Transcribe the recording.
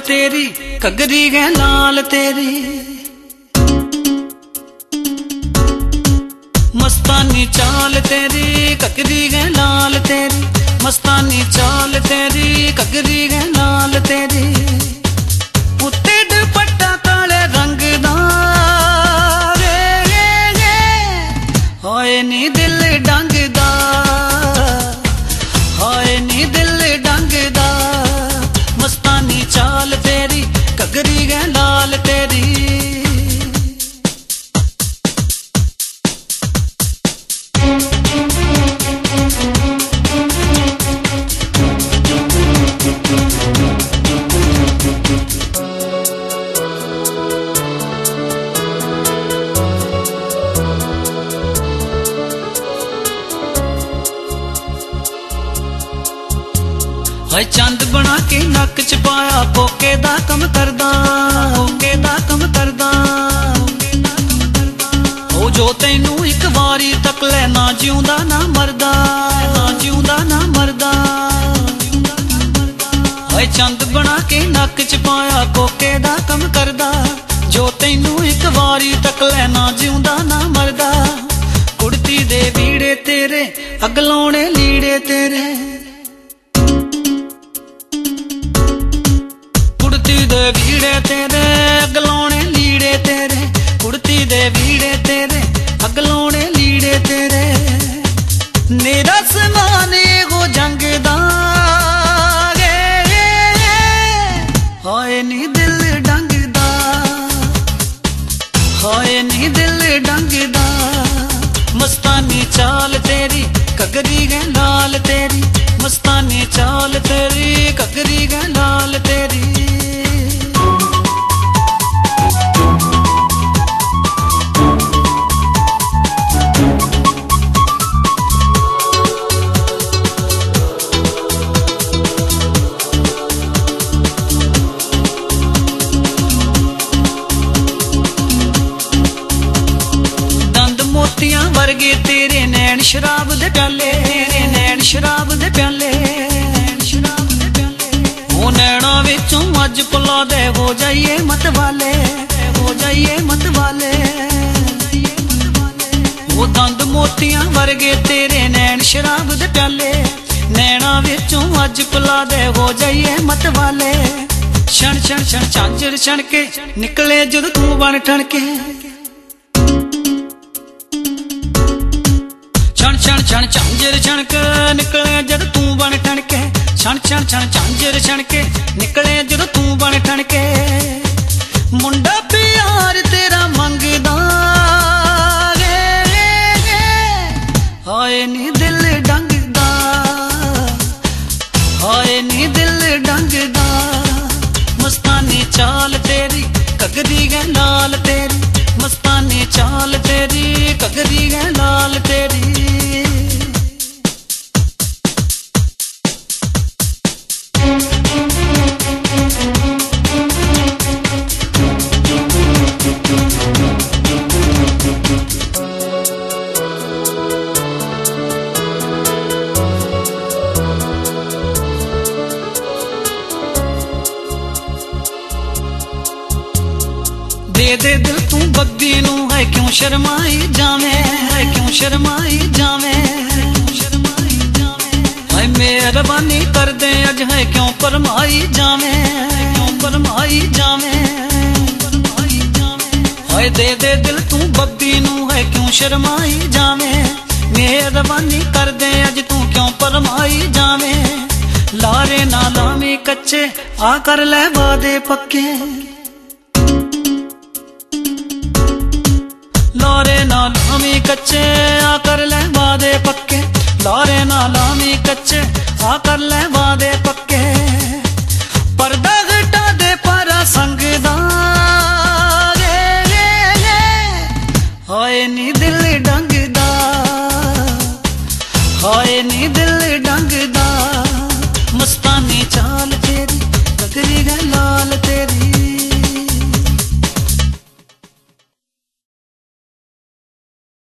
तेरी घगरी गै लाल तेरी, मस्तानी चाल तेरी घगरी गै लाल तेरी, मस्तानी चाल तेरी घगरी गै लाल तेरी। उत्ते दुपट्टा काले रंग दा होए नी दिल डंग दा, होए नी दिल डंग दा। मस्तानी चाल तेरी घगरी गै लाल तेरी। हाय चंद बना के नक च पाया कोके दा कम करदा, कोके दा कम करदा। ओ जो तैनू एक बारी तक ले ना जिउंदा ना मरदा, ना जिउंदा ना मरदा। हाय चंद बना के नक च पाया कोके दा कम करदा, जो तैनू एक बारी तक ले ना जिउंदा ना मरदा। कुड़ती दे बीड़े तेरे अगलाउणे लीड़े तेरे, कुड़ती दे बीड़े तेरे अगलाउणे लीड़े तेरे, कुड़ती दे बीड़े तेरे अगलाउणे लीड़े तेरे। नेरा समाने गो जंग दा होए नी दिल डंग दा, होए नी दिल डंग दा। मस्तानी चाल तेरी घगरी गै लाल तेरी, मस्तानी चाल तेरी घगरी गै लाल तेरी। मोतियां वर्गे तेरे नैन शराब दे प्याले, तेरे नैन शराब दे प्याले, ओ नैना विचों अज पुला दे हो जाइए मत वाले, हो जाइए मत वाले। ओ दंद मोतियां वर्गे तेरे नैन शराब दे प्याले, नैना विचों अज पुला दे हो जाइए मत वाले। क्षण क्षण क्षण झांझर छण के निकले जद तू बन ठण के, क्षण क्षण झांझर छणक निकले जद तू बन ठण के, क्षण क्षण क्षण झांझर छणके निकले जद तू बन ठण के। मुंडा प्यार तेरा मंगदा हाय नी दिल डंगदा, हाय नी दिल डंगदा। मस्तानी चाल तेरी घगरी गै लाल तेरी, मस्तानी चाल तेरी घगरी गै लाल तेरी। दे दे दिल तू बग्गी नू है क्यों शर्माई जावे, है क्यों शर्माई जावे। हाय मेहरबानी कर दे अज है क्यों फरमाई जावे, क्यों फरमाई जावे। हाय दे दे दिल तू बग्गी नू है क्यों शर्माई जावे, मेहरबानी कर दे अज तू क्यों फरमाई जावे। लारे ना लामी कच्चे आ कर ले वादे पक्के, लारे ना लामी कच्चे आ कर ले वादे पक्के, लारे ना लामी कच्चे आ कर ले वादे पक्के। पर्दा घटा दे पारा संगदा हाय नी दिल डंगदा, हाय नी दिल डंगदा।